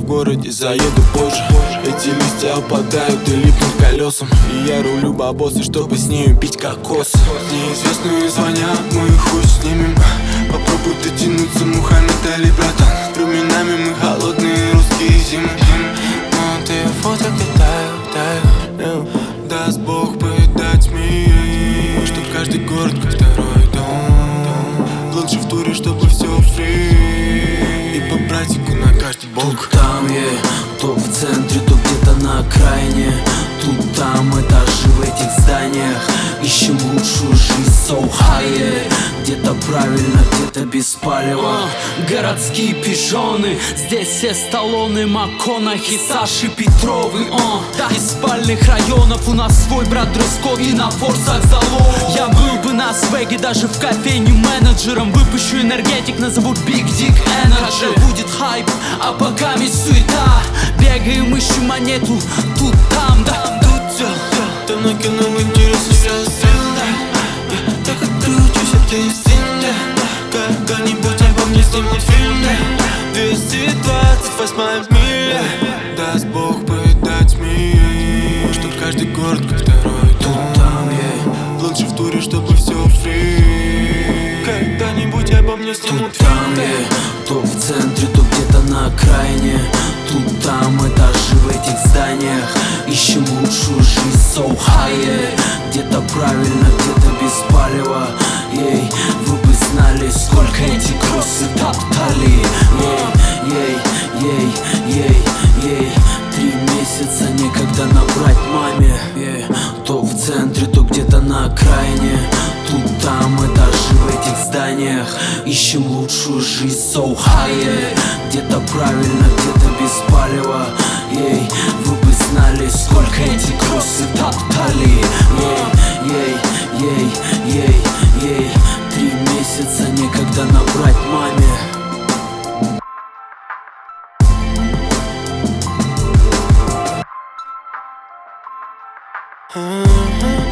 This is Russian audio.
городе, заеду позже. Эти листья опадают и липнут к колесам, и я рулю бабосы, чтобы с нею пить кокос. Неизвестные звонят, мы их хуй снимем. Попробуй дотянуться, муха Натали, братан. Временами мы голодные русские зимы. Но ты фото тают. Даст Бог повидать мир, чтоб каждый город как второй дом. Лучше в туре, чтобы все фри, и по братику на каждый бок. Тут там то в центре, то где-то на окраине. Тут там этажи в этих зданиях. Ищем лучшую жизнь, so high. Где-то правильно, где-то без палева. Городские пижоны, здесь все Сталлоне, МакКонахи, Саши Петровы. Из спальных районов у нас свой брат дресс-код и на форсах залог. Я был бы на свеге даже в кофейне менеджером. Выпущу энергетик, назову Big Dick Energy. Когда будет хайп, а пока суета. Бегаем, ищем монету, тут, там, да. Тут все, ты накинул интерес и сразу я хочу чуть ты стильно. Когда-нибудь обо мне снимут фильм. 228-я миля. Даст Бог повидать мир, чтоб каждый город как второй дом. Лучше в туре, чтобы все фри. Когда-нибудь обо мне снимут фильм. То в центре, то где-то на окраине. Тут там этажи в этих зданиях. Ищем лучшую жизнь, so high. Где-то правильно, где-то без палева. Ей, вы бы знали, сколько эти кроссы топтали. Ей, 3 месяца некогда набрать маме. То в центре, то где-то на окраине. Тут там этажи в этих зданиях. Ищем лучшую жизнь, so high. Где-то правильно, где-то без палева. Ей, вы бы знали, сколько эти кроссы топтали. Ей, 3 месяца некогда набрать маме.